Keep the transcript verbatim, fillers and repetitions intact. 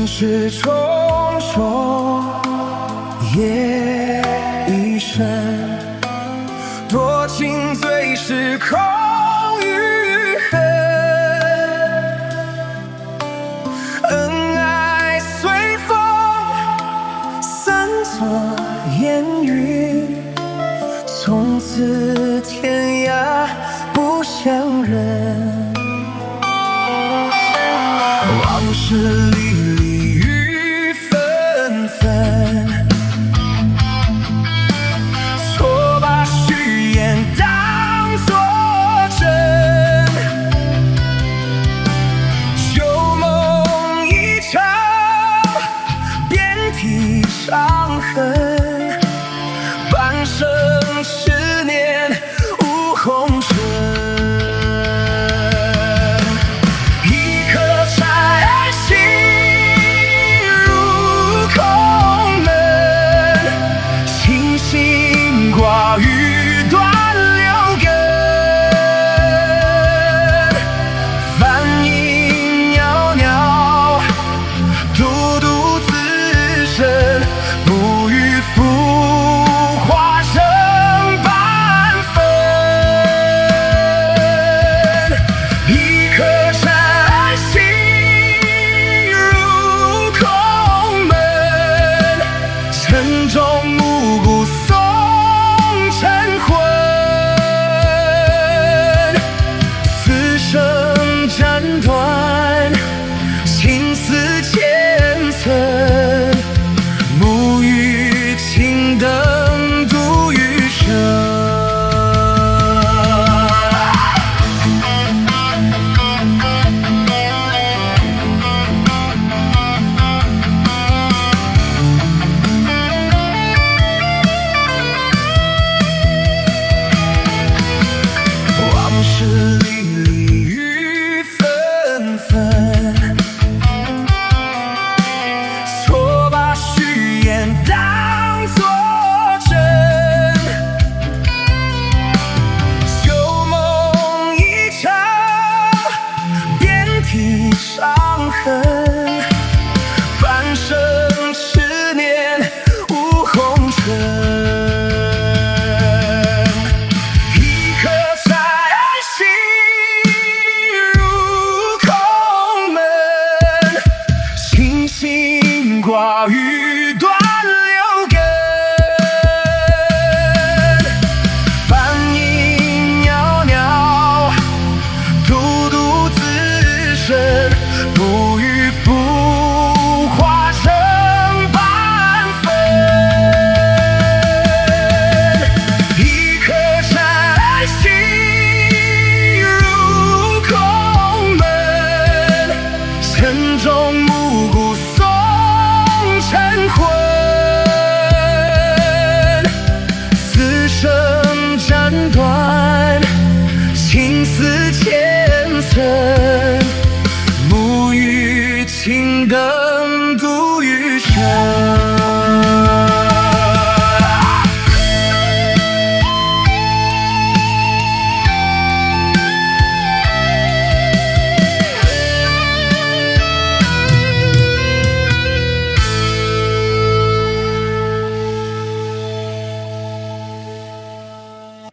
世重重夜一生，多情最是空与恨。恩爱随风散作烟云，从此天涯不相认。往事历历雨纷纷，错把誓言当作真，旧梦一场，遍体伤痕，半生痴念无红尘。挂欲断流根，梵音袅袅，独独自身，不与浮华争半分。一颗禅心入空门，沉重暮鼓松晨昏，此生斩断，情丝千层，沐浴青灯度余生。是历历雨纷纷，错把誓言当作真，旧梦一场，遍体伤痕，半生痴念无红尘。挂欲断流根，梵音袅袅，独独自身，不与浮华争半分。一颗禅心入空门，沉重暮鼓松晨昏，此生斩断，情丝千层，沐浴青灯度余生。